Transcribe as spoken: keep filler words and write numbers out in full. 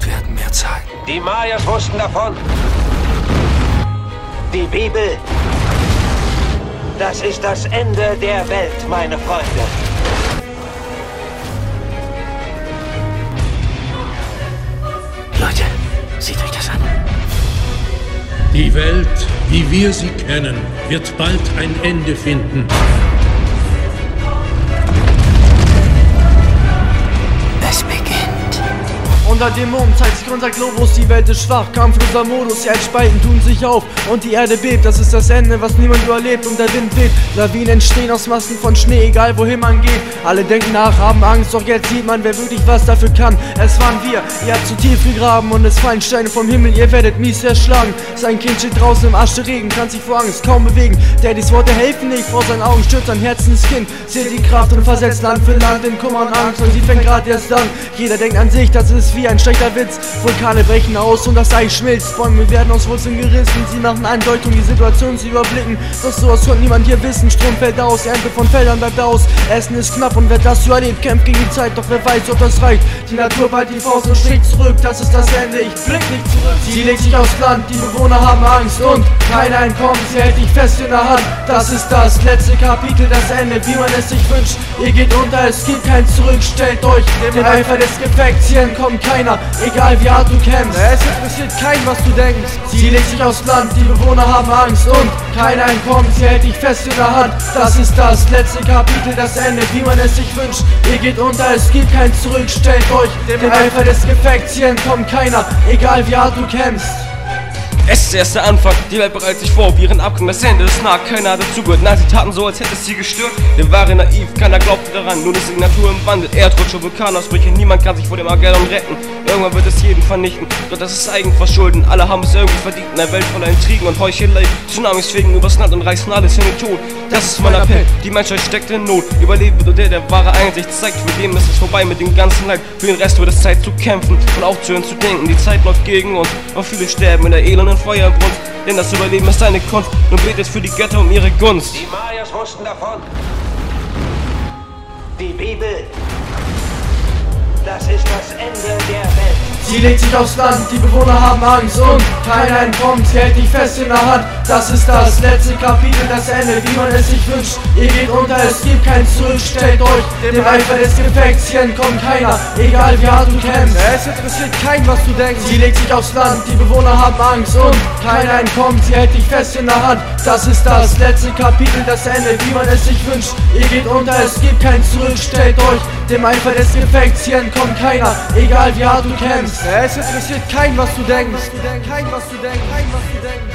werden mir zeigen. Die Mayas wussten davon. Die Bibel. Das ist das Ende der Welt, meine Freunde. Leute, seht euch das an. Die Welt, wie wir sie kennen, wird bald ein Ende finden. Es beginnt. Unter Dämonen zeigt sich unser Globus, die Welt ist schwach, kampfloser Modus, die Erdspalten tun sich auf und die Erde bebt, das ist das Ende, was niemand überlebt und der Wind weht, Lawinen entstehen aus Massen von Schnee, egal wohin man geht, alle denken nach, haben Angst, doch jetzt sieht man, wer wirklich was dafür kann, es waren wir, ihr habt zu tief gegraben und es fallen Steine vom Himmel, ihr werdet mies erschlagen, sein Kind steht draußen im Ascheregen, kann sich vor Angst kaum bewegen, Daddys Worte helfen nicht, vor seinen Augen stürzt sein Herzenskind, seht die Kraft und versetzt Land für Land in Kummer und Angst und sie fängt grad erst an, jeder denkt an sich, das ist wie ein schlechter Witz. Vulkane brechen aus und das Eis schmilzt. Bäume werden aus Wurzeln gerissen. Sie machen Andeutung, die Situation zu überblicken. Doch sowas konnte niemand hier wissen. Strom fällt aus, Ernte von Feldern bleibt aus. Essen ist knapp und wer das überlebt, kämpft gegen die Zeit. Doch wer weiß, ob das reicht. Die Natur ballt die Faust und schlägt zurück. Das ist das Ende, ich blick nicht zurück. Sie legt sich aufs Land, die Bewohner haben Angst und keiner entkommt. Sie hält dich fest in der Hand. Das ist das letzte Kapitel, das Ende, wie man es sich wünscht. Ihr geht unter, es gibt kein Zurück. Stellt euch dem Eifer des Gefechts, hier entkommt keiner. Egal wie hart du kämpfst, es interessiert keinen, was du denkst. Sie legt sich aufs Land, die Bewohner haben Angst und keiner entkommt, sie hält dich fest in der Hand. Das ist das letzte Kapitel, das Ende, wie man es sich wünscht. Ihr geht unter, es gibt kein Zurück. Stellt euch dem Eifer des Gefechts, hier entkommt keiner, egal wie hart du kämpfst. Es ist erst der Anfang, die Welt bereitet sich vor, wie ihren Abgang, das Ende ist nah, keiner hat dazugehört. Nein, sie taten so, als hätte es sie gestört. Wir waren naiv, keiner glaubte daran, nun ist die Natur im Wandel. Erdrutsche, Vulkanausbrüche, niemand kann sich vor dem Armageddon retten. Irgendwann wird es jeden vernichten, doch das ist Eigenverschulden. Alle haben es irgendwie verdient, in einer Welt voller Intrigen und Heuchelei. Tsunamis fegen übers Land und reißen alles in den Tod. Das ist mein Appell, die Menschheit steckt in Not. Überleben wird der, der wahre Einsicht zeigt. Für den ist es vorbei mit dem ganzen Leid. Für den Rest wird es Zeit zu kämpfen und aufzuhören zu denken. Die Zeit läuft gegen uns und viele sterben in der elenden Feuerbrunst. Denn das Überleben ist eine Kunst und betet für die Götter um ihre Gunst. Die Mayas wussten davon. Die Bibel. Das ist das Ende der Welt. Sie legt sich aufs Land, die Bewohner haben Angst und keiner entkommt, sie hält dich fest in der Hand. Das ist das letzte Kapitel, das Ende, wie man es sich wünscht. Ihr geht unter, es gibt kein Zurück. Stellt euch dem Eifer des Gefechts, hier entkommt keiner, egal wie hart du kämpfst. Es interessiert keinen, was du denkst. Sie legt sich aufs Land, die Bewohner haben Angst und keiner entkommt, sie hält dich fest in der Hand. Das ist das letzte Kapitel, das Ende, wie man es sich wünscht. Ihr geht unter, es gibt kein Zurück. Stellt euch dem Eifer des Gefechts, hier entkommt keiner, egal wie hart du kämpfst. Es interessiert keinen, was du denkst. Kein, was du denkst. Kein, was du denkst.